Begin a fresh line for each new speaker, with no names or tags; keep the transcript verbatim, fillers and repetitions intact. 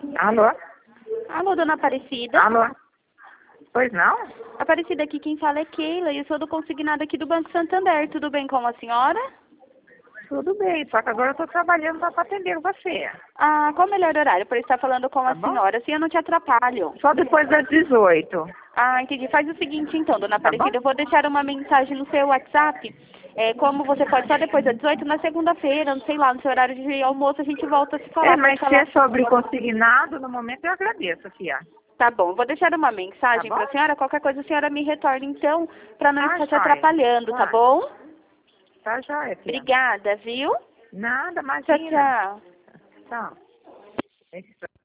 Alô?
Alô, dona Aparecida?
Alô? Pois não?
Aparecida, aqui quem fala é Keila e eu sou do consignado aqui do Banco Santander. Tudo bem com a senhora?
Tudo bem, só que agora eu tô trabalhando para atender você.
Ah, qual o melhor horário para eu estar falando com
Tá
a
bom?
senhora? Assim eu não te atrapalho.
Só depois das dezoito.
Ah, entendi. Faz o seguinte então, dona
Tá bom?
Aparecida, eu vou deixar uma mensagem no seu WhatsApp. É, como você pode só depois das dezoito, na segunda-feira, não sei lá, no seu horário de almoço, a gente volta a se falar.
É, mas
Pode
se é
falar.
sobre consignado, no momento eu agradeço, Fia.
Tá bom, vou deixar uma mensagem
Tá bom?
para a senhora. Qualquer coisa a senhora me retorna então, para não
Tá
estar te
joia.
atrapalhando, tá
Tá.
bom?
Tá joia, Fia.
Obrigada, viu?
Nada,
Tchau,
imagina.
tchau.
Tchau.